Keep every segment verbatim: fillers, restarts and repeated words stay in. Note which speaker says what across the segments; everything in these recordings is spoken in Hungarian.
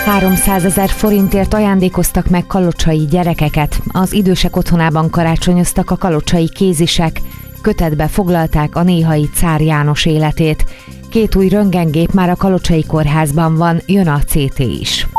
Speaker 1: háromszázezer forintért ajándékoztak meg kalocsai gyerekeket. Az idősek otthonában karácsonyoztak a kalocsai kézisek. Kötetbe foglalták a néhai Cár János életét. Két új röntgengép már a Kalocsai Kórházban van, jön a cé té is.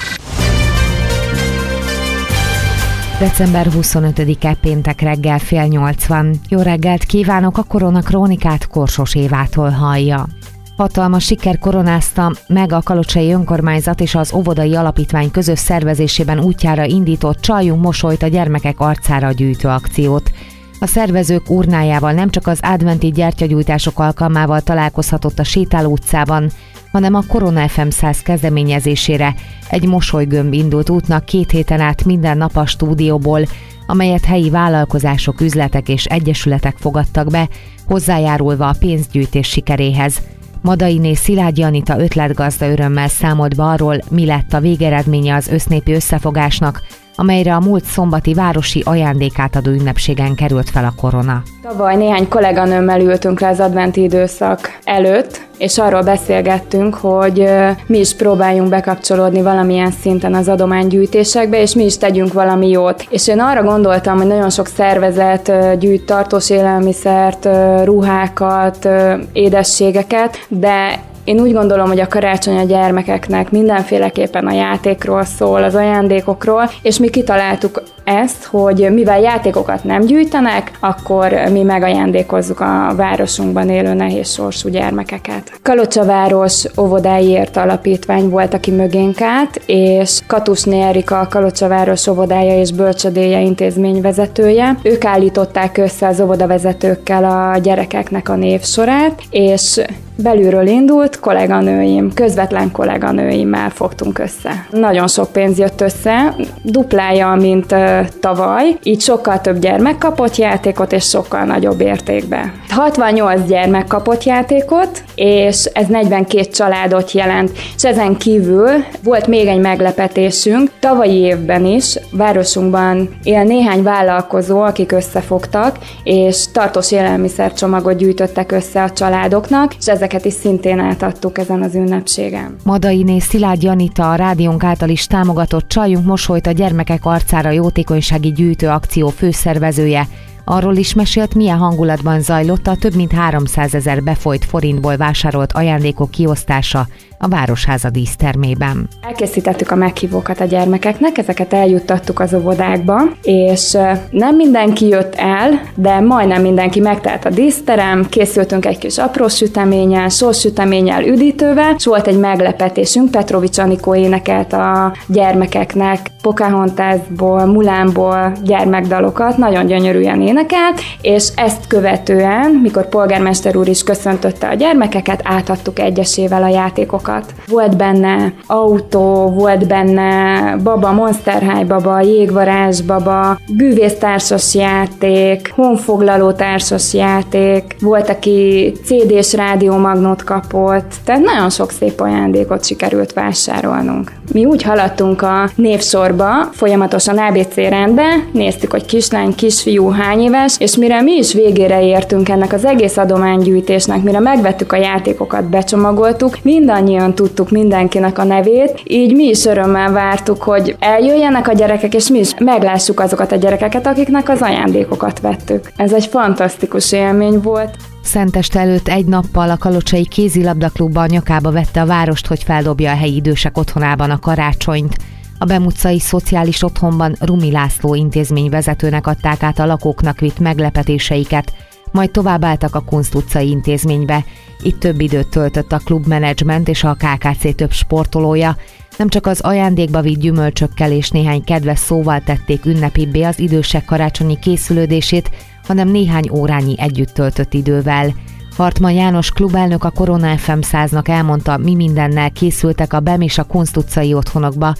Speaker 1: december huszonötödike péntek reggel fél nyolc van. Jó reggelt kívánok, a Korona Krónikát Korsos Évától hallja. Hatalmas siker koronázta meg a Kalocsai Önkormányzat és az Óvodai Alapítvány közös szervezésében útjára indított Csaljunk mosolyt a gyermekek arcára gyűjtő akciót. A szervezők urnájával nem csak az adventi gyertyagyújtások alkalmával találkozhatott a Sétáló utcában, hanem a Korona ef em száz kezdeményezésére egy mosolygömb indult útnak két héten át minden nap a stúdióból, amelyet helyi vállalkozások, üzletek és egyesületek fogadtak be, hozzájárulva a pénzgyűjtés sikeréhez. Madainé Szilágyi Anita ötletgazda örömmel számolt be arról, mi lett a végeredménye az össznépi összefogásnak, amelyre a múlt szombati városi ajándékátadó ünnepségen került fel a korona.
Speaker 2: Tavaly néhány kolléganőmmel ültünk le az adventi időszak előtt, és arról beszélgettünk, hogy mi is próbáljunk bekapcsolódni valamilyen szinten az adománygyűjtésekbe, és mi is tegyünk valami jót. És én arra gondoltam, hogy nagyon sok szervezet gyűjt tartós élelmiszert, ruhákat, édességeket, de én úgy gondolom, hogy a karácsony a gyermekeknek mindenféleképpen a játékról szól, az ajándékokról, és mi kitaláltuk ezt, hogy mivel játékokat nem gyűjtenek, akkor mi megajándékozzuk a városunkban élő nehéz sorsú gyermekeket. Kalocsaváros Óvodáiért Alapítvány volt, aki mögénk állt, és Katusné Erika, a Kalocsaváros Óvodája és Bölcsödéje intézmény vezetője. Ők állították össze az óvodavezetőkkel a gyerekeknek a névsorát, és belülről indult, kolléganőim, közvetlen kolléganőimmel fogtunk össze. Nagyon sok pénz jött össze, duplája, mint uh, tavaly, így sokkal több gyermek kapott játékot, és sokkal nagyobb értékbe. hatvannyolc gyermek kapott játékot, és ez negyvenkét családot jelent, és ezen kívül volt még egy meglepetésünk. Tavalyi évben is városunkban él néhány vállalkozó, akik összefogtak, és tartós élelmiszercsomagot gyűjtöttek össze a családoknak, és ezeket is szintén átadtuk ezen az ünnepségen.
Speaker 1: Madainé Szilágyi Anita, a rádiónk által is támogatott Csaljunk mosolyt a gyermekek arcára jótékonysági gyűjtő akció főszervezője. Arról is mesélt, milyen hangulatban zajlott a több mint háromszázezer befolyt forintból vásárolt ajándékok kiosztása a Városháza dísztermében.
Speaker 2: Elkészítettük a meghívókat a gyermekeknek, ezeket eljuttattuk az óvodákba, és nem mindenki jött el, de majdnem mindenki, megtelt a díszterem, készültünk egy kis apró süteménnyel, sorssüteménnyel, üdítővel, és volt egy meglepetésünk, Petrovics Anikó énekelt a gyermekeknek Pocahontasból, Mulánból gyermekdalokat, nagyon gyönyörűen énekelt, és ezt követően, mikor polgármester úr is köszöntötte a gyermekeket, átadtuk egyesével a játékokat. Volt benne autó, volt benne baba, Monster High baba, jégvarázs baba, bűvésztársas játék, honfoglaló társas játék, volt, aki cé dés rádiómagnót kapott, tehát nagyon sok szép ajándékot sikerült vásárolnunk. Mi úgy haladtunk a névsorba, folyamatosan á bé cé rendbe, néztük, hogy kislány, kisfiú, hány éves, és mire mi is végére értünk ennek az egész adománygyűjtésnek, mire megvettük a játékokat, becsomagoltuk, mindannyian tudtuk mindenkinek a nevét, így mi is örömmel vártuk, hogy eljöjjenek a gyerekek, és mi is meglássuk azokat a gyerekeket, akiknek az ajándékokat vettük. Ez egy fantasztikus élmény volt.
Speaker 1: Szenteste előtt egy nappal a Kalocsai Kézilabdaklubba a nyakába vette a várost, hogy feldobja a helyi idősek otthonában a karácsonyt. A Bem utcai szociális otthonban Rumi László intézményvezetőnek adták át a lakóknak vitt meglepetéseiket, majd továbbálltak a Kunst utcai intézménybe. Itt több időt töltött a klubmenedzsment és a ká ká cé több sportolója. Nem csak az ajándékba vitt gyümölcsökkel és néhány kedves szóval tették ünnepibbé az idősek karácsonyi készülődését, hanem néhány órányi együtt töltött idővel. Hartman János klubelnök a Korona ef em száznak elmondta, mi mindennel készültek a Bem és a Kunst utcai otthonokba.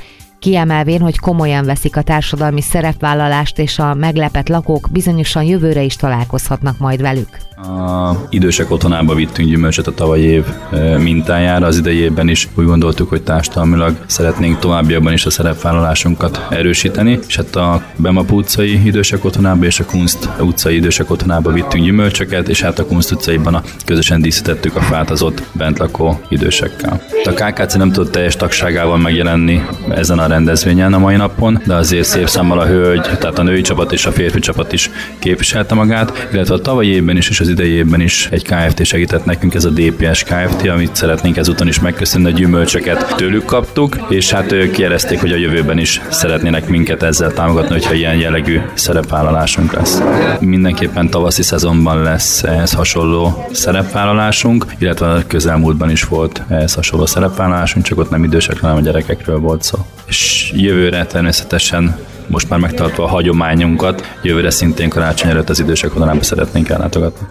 Speaker 1: kiemelvén, hogy komolyan veszik a társadalmi szerepvállalást, és a meglepett lakók bizonyosan jövőre is találkozhatnak majd velük.
Speaker 3: A idősek otthonába vittünk gyümölcsöt a tavalyi év mintájára, az idei évben is úgy gondoltuk, hogy társadalmilag szeretnénk továbbiakban is a szerepvállalásunkat erősíteni, és hát a Bemap utcai idősek otthonába és a Kunst utcai idősek otthonába vittünk gyümölcsöket, és hát a Kunst utcaiban a, közösen díszítettük a fát az ott bent lakó idősekkel. A ká ká cé nem tudott teljes tagságával megjelenni ezen a rendezvényen a mai napon, de azért szép számmal a hölgy, tehát a női csapat és a férfi csapat is képviselte magát, illetve a tavalyi évben is és az idei évben is egy ká ef té segített nekünk, ez a dé pé es ká ef té, amit szeretnénk ezúton is megköszönni, a gyümölcsöket tőlük kaptuk, és hát ők jelezték, hogy a jövőben is szeretnének minket ezzel támogatni, hogyha ilyen jellegű szerepvállalásunk lesz. Mindenképpen tavaszi szezonban lesz ehhez hasonló szerepvállalásunk, illetve a közelmúltban is volt ehhez hasonló szerepvállalásunk, csak ott nem idősekről, hanem a gyerekekről volt szó. És jövőre természetesen most már megtartva a hagyományunkat, jövőre szintén karácsony előtt az idősek otthonába szeretnénk ellátogatni.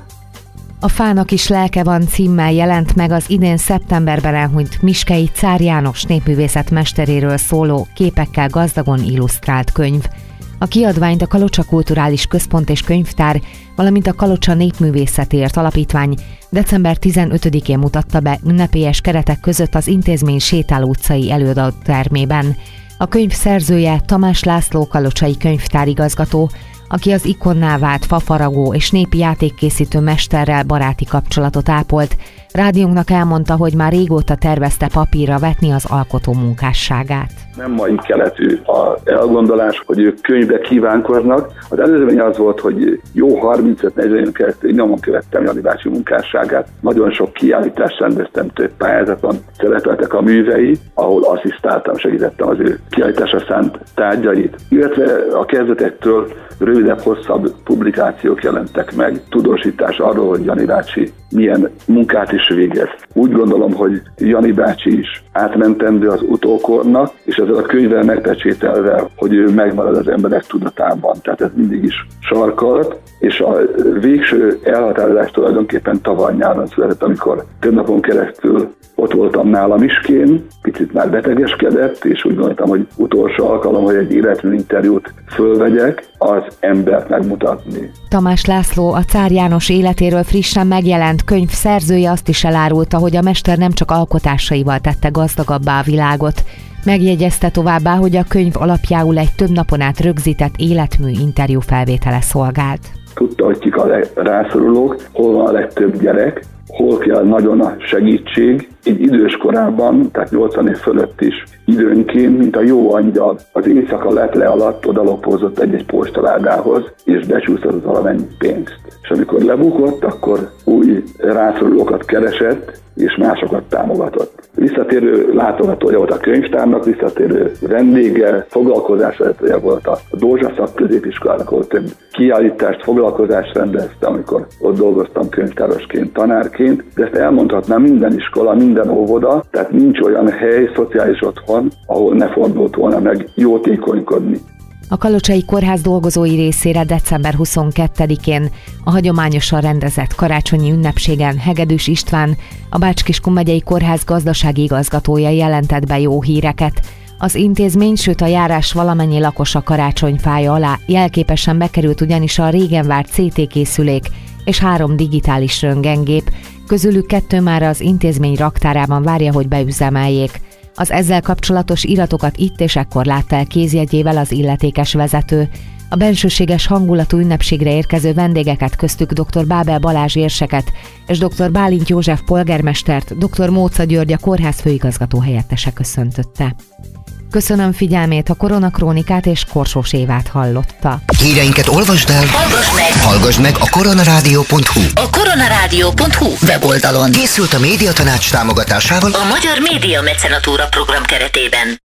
Speaker 1: A Fának is lelke van címmel jelent meg az idén szeptemberben elhunyt Miskei Czár János népművészet mesteréről szóló képekkel gazdagon illusztrált könyv. A kiadványt a Kalocsa Kulturális Központ és Könyvtár, valamint a Kalocsa Népművészetért Alapítvány december tizenötödikén mutatta be ünnepélyes keretek között az intézmény Sétáló utcai előadótermében. A könyv szerzője Tamás László kalocsai könyvtárigazgató, aki az ikonná vált fafaragó és népi játékkészítő mesterrel baráti kapcsolatot ápolt. Rádiónknak elmondta, hogy már régóta tervezte papírra vetni az alkotó munkásságát.
Speaker 4: Nem mai keletű az elgondolás, hogy ők könyvbe kívánkoznak. Az előzmény az volt, hogy jó harmincöt-negyven éven keresztül nyomon követtem Jani bácsi munkásságát. Nagyon sok kiállítást rendeztem, több pályázaton szerepeltek a művei, ahol asszisztáltam, segítettem az ő kiállításra szánt tárgyait. Illetve a kezdetektől rövidebb, hosszabb publikációk jelentek meg, tudósítás arról, hogy Jani bácsi milyen munkát is végez. Úgy gondolom, hogy Jani bácsi is átmentendő az utókornak, és ezzel a könyvvel megpecsételve, hogy ő megmarad az emberek tudatában. Tehát ez mindig is sarkalt, és a végső elhatározás tulajdonképpen tavaly nyáron született, amikor több napon keresztül ott voltam nála Miskén, picit már betegeskedett, és úgy gondoltam, hogy utolsó alkalom, hogy egy életmű interjút fölvegyek, az embert megmutatni.
Speaker 1: Tamás László, a Czár János életéről frissen megjelent könyv szerzője azt is elárulta, hogy a mester nem csak alkotásaival tette gazdagabbá a világot. Megjegyezte továbbá, hogy a könyv alapjául egy több napon át rögzített életmű interjú felvétele szolgált.
Speaker 4: Tudta, hogy kik a rászorulók, hol van a legtöbb gyerek, hol kell nagyon a segítség. Így idős korában, tehát nyolcvan év fölött is időnként, mint a jó angyal, az éjszaka leple alatt odalopózott egy-egy postaládához, és becsúszott valamennyi pénzt. És amikor lebukott, akkor új rászorulókat keresett, és másokat támogatott. Visszatérő látogatója volt a könyvtárnak, visszatérő vendége, foglalkozásvezetője volt a Dózsa Szakközépiskolának, ahol több kiállítást, foglalkozást rendezte, amikor ott dolgoztam könyvtárosként, tanárként, de ezt elmondhatnám minden iskola, minden óvoda, tehát nincs olyan hely, szociális otthon, ahol ne fordult volna meg jótékonykodni.
Speaker 1: A Kalocsai Kórház dolgozói részére december huszonkettedikén a hagyományosan rendezett karácsonyi ünnepségen Hegedűs István, a Bács-Kiskun megyei kórház gazdasági igazgatója jelentett be jó híreket. Az intézmény, sőt a járás valamennyi lakosa karácsonyfája alá jelképesen bekerült ugyanis a régen várt cé té készülék és három digitális röntgengép, közülük kettő már az intézmény raktárában várja, hogy beüzemeljék. Az ezzel kapcsolatos iratokat itt és ekkor látta el kézjegyével az illetékes vezető. A bensőséges hangulatú ünnepségre érkező vendégeket, köztük dr. Bábel Balázs érseket és dr. Bálint József polgármestert dr. Móca György a kórház főigazgató helyettese köszöntötte. Köszönöm figyelmét, a Koronakrónikát és Korsós Évát hallotta.
Speaker 5: Híreinket olvasd el, hallgass meg, hallgass meg a koronarádió pont hu.
Speaker 6: A koronarádió pont hu weboldalon.
Speaker 5: Készült a Médiatanács támogatásával
Speaker 6: a Magyar Média Mecenatúra program keretében.